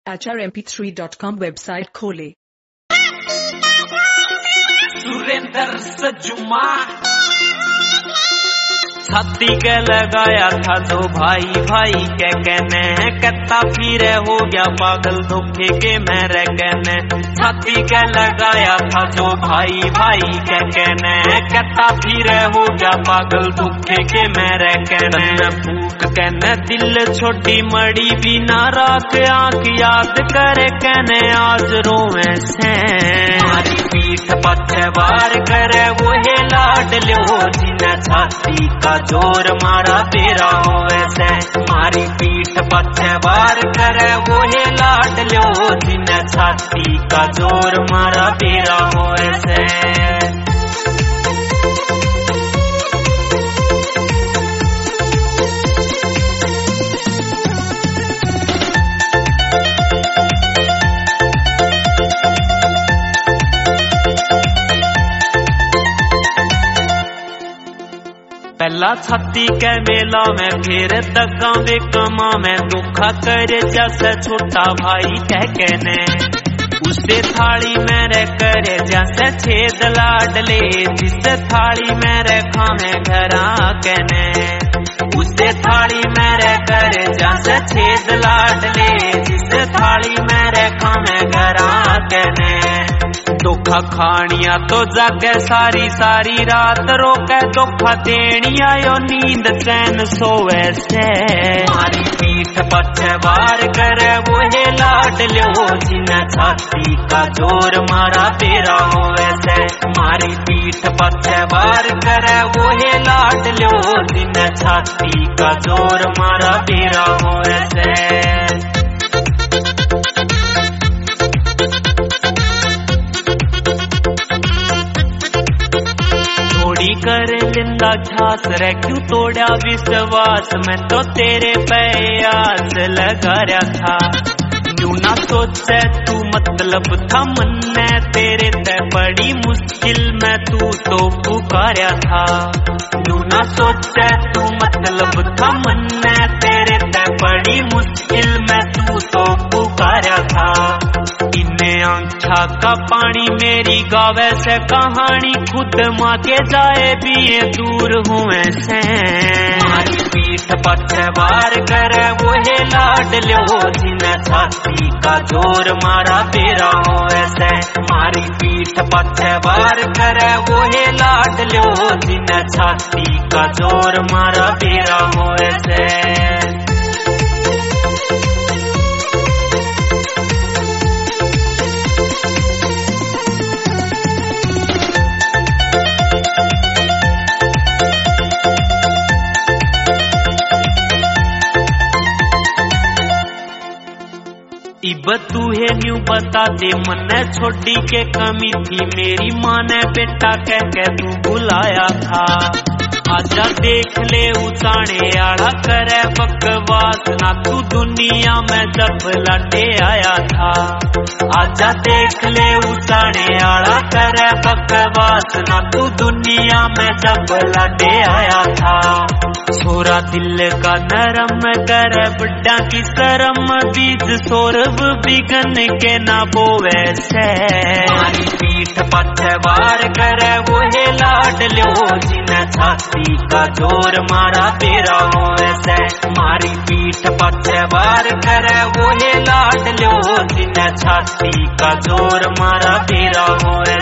HRMP3.com website खोले। सुरेंद्र सजुमा छाती के लगाया था जो भाई भाई के कहने कहता फिर हो गया पागल धोखे के मेरे कहने। छाती के लगाया था जो भाई भाई के कहने कहता फिर हो गया पागल धोखे के मेरे कहने। भूख कहने दिल छोटी मड़ी बिना रात आंख याद करे कहने आज रोवे से। हमारी पीठ पत्थर वार करे वो है लाड लो जिन्हें छाती का जोर मारा तेरा हो वैसे। मारी पीठ पत्थर वार करे वो है लाड लो जिन्हें छाती का जोर मारा तेरा हो वैसे। पहला छाती के मेला में फिर दगा वे कमा में दुखा करे जैसे छोटा भाई कह कहने। उसे थाली मेरे करे जैसे छेद लाडले जिसे थाली मेरे खामे घरा कहने। उसे थाली मेरे करे जैसे छेद लाडले जिसे थाली मेरे खामे घरा कहने। धोखा खानिया तो जागे सारी सारी रात रोके धोखा देनिया यो नींद चैन सोवे से। हमारी पीठ पत्थर वार करे वो है लाड लो जिन्हें छाती का जोर मारा तेरा हो वैसे। हमारी पीठ पत्थर वार करे वो है लाड लो जिन्हें छाती का जोर मारा तेरा हो वैसे। कर लिंदा झांस रे क्यों तोड़ा विश्वास मैं तो तेरे पे आस लगा रहा था। यूं ना सोचे तू मतलब था मन ने तेरे ते बड़ी मुश्किल में तू तो पुकारा था। यूं ना सोचे तू मतलब था मन ने तेरे ते बड़ी मुश्किल में तू तो पुकारा था। इन्हें आंखा का पानी मेरी गावे से कहानी खुद माँ के जाए भी ये दूर हुए से। हमारी पीठ पत्थर वार करे वो है लाड लो जिन्हें छाती का जोर मारा तेरा हो ऐसे। हमारी पीठ पत्थर वार करे वो है लाड लो जिन्हें छाती का जोर मारा तेरा हो ऐसे। इब तू है न्यू बता दे मन्ने छोटी के कमी थी मेरी माँ ने बेटा कह के तू बुलाया था। आजा देख ले उचाने आड़ा करे बकवास ना तू दुनिया में जब लटे आया था। आजा देख ले उचाने आड़ा करे बकवास ना तू दुनिया में जब लटे आया था। छोरा दिल का नरम करे बड्डा की शरम बीज सौरभ बिगन के ना बोवे से। हमारी पीठ पत्थर वार करे वो है लाड लो जिन्हें छाती का जोर मारा तेरा हो ऐसे। हमारी पीठ पत्थर वार करे वो है लाड लो जिन्हें छाती का जोर मारा तेरा हो ऐसे।